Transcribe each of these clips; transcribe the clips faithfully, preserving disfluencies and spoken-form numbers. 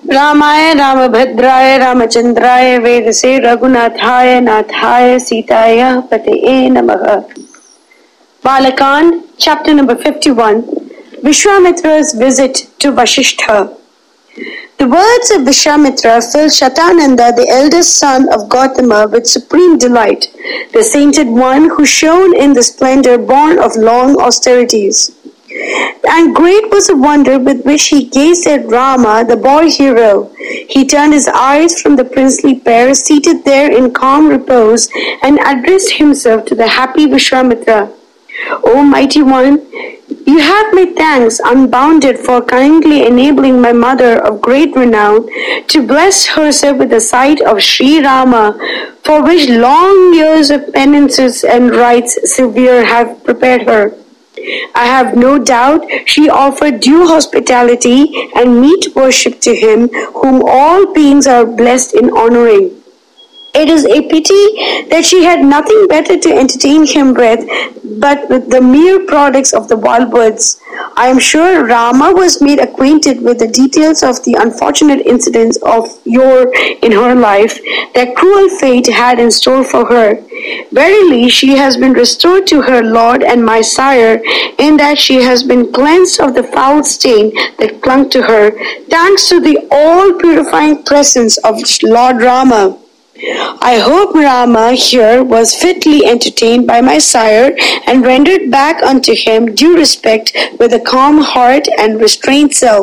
रामाय रामभद्राय रामचंद्राय वेदसे रघुनाथाय नाथाय सीताय पतये नमः. Balakand, chapter number fifty-one, Vishwamitra's visit to Vasishtha. The words of Vishwamitra filled Shatananda, the eldest son of Gautama, with supreme delight, the sainted one who shone in the splendor born of long austerities. And great was the wonder with which he gazed at Rama, the boy hero. He turned his eyes from the princely pair seated there in calm repose and addressed himself to the happy Vishwamitra. O mighty one, you have my thanks unbounded for kindly enabling my mother of great renown to bless herself with the sight of Sri Rama, for which long years of penances and rites severe have prepared her. I have no doubt she offered due hospitality and meet worship to him whom all beings are blessed in honoring. It is a pity that she had nothing better to entertain him with but with the mere products of the wild woods. I am sure Rama was made acquainted with the details of the unfortunate incidents of yore in her life that cruel fate had in store for her. Verily, she has been restored to her lord and my sire, in that she has been cleansed of the foul stain that clung to her, thanks to the all-purifying presence of Lord Rama. I hope Rama here was fitly entertained by my sire and rendered back unto him due respect with a calm heart and restrained self.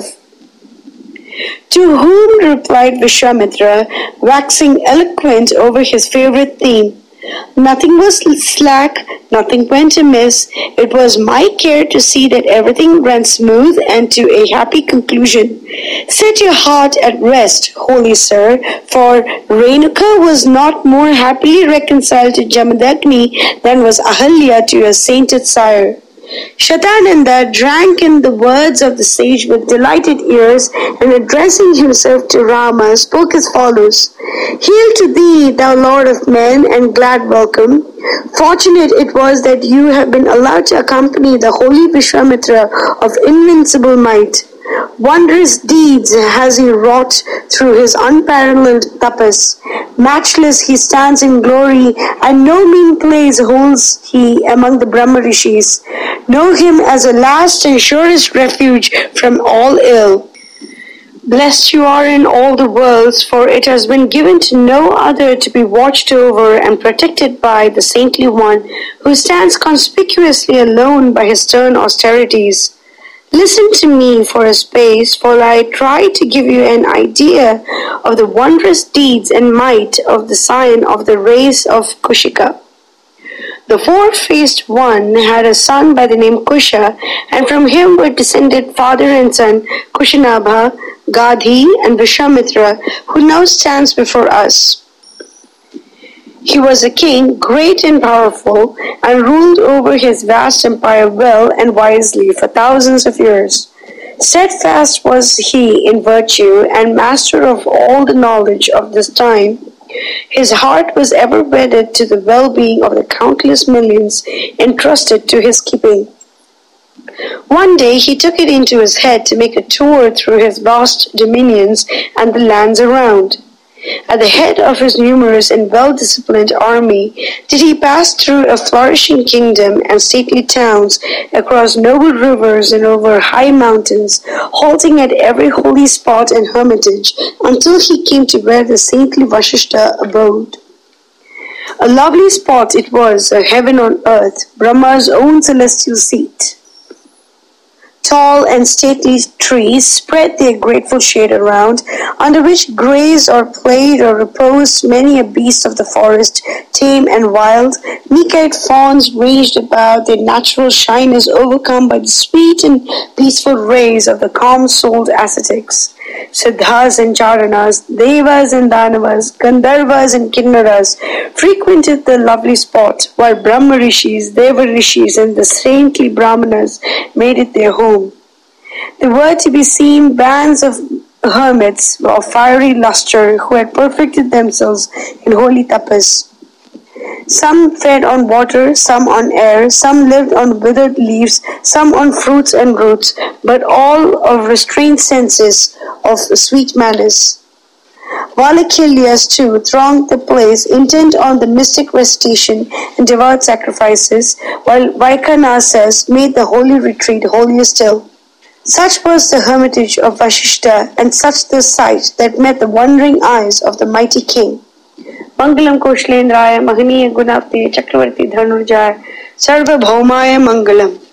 To whom replied Vishwamitra, waxing eloquent over his favorite theme, nothing was slack, nothing went amiss. It was my care to see that everything ran smooth and to a happy conclusion. Set your heart at rest, holy sir, for Renuka was not more happily reconciled to Jamadagni than was Ahalya to your sainted sire. Shatananda drank in the words of the sage with delighted ears, and addressing himself to Rama, spoke as follows. Hail to thee, thou lord of men, and glad welcome. Fortunate it was that you have been allowed to accompany the holy Vishwamitra of invincible might. Wondrous deeds has he wrought through his unparalleled tapas. Matchless he stands in glory, and no mean place holds he among the Brahma Rishis. Know him as a last and surest refuge from all ill. Blessed you are in all the worlds, for it has been given to no other to be watched over and protected by the saintly one, who stands conspicuously alone by his stern austerities. Listen to me for a space, for I try to give you an idea of the wondrous deeds and might of the scion of the race of Kushika. The four-faced one had a son by the name Kusha, and from him were descended father and son Kushanabha, Gadhi, and Vishwamitra, who now stands before us. He was a king, great and powerful, and ruled over his vast empire well and wisely for thousands of years. Steadfast was he in virtue, and master of all the knowledge of this time. His heart was ever wedded to the well-being of the countless millions entrusted to his keeping. One day he took it into his head to make a tour through his vast dominions and the lands around. At the head of his numerous and well-disciplined army did he pass through a flourishing kingdom and stately towns, across noble rivers and over high mountains, halting at every holy spot and hermitage, until he came to where the saintly Vasishtha abode. A lovely spot it was, a heaven on earth, Brahma's own celestial seat. Tall and stately trees spread their grateful shade around, under which grazed or played or reposed many a beast of the forest, tame and wild. Meek-eyed fawns ranged about, their natural shyness overcome by the sweet and peaceful rays of the calm-souled ascetics. Siddhas and Charanas, Devas and Danavas, Gandharvas and Kinnaras frequented the lovely spot, while Brahma Rishis, Deva Rishis, and the saintly Brahmanas made it their home. There were to be seen bands of hermits of fiery luster who had perfected themselves in holy tapas. Some fed on water, some on air, some lived on withered leaves, some on fruits and roots, but all of restrained senses, of sweet manners. Valakiliyas too thronged the place, intent on the mystic recitation and devout sacrifices, while Vaikhanasas made the holy retreat holier still. Such was the hermitage of Vashishta, and such the sight that met the wondering eyes of the mighty king. Mangalam Koshalendraya Mahaniya Gunapti Chakravarti Dhanurjaya Sarva Bhaumaya Mangalam.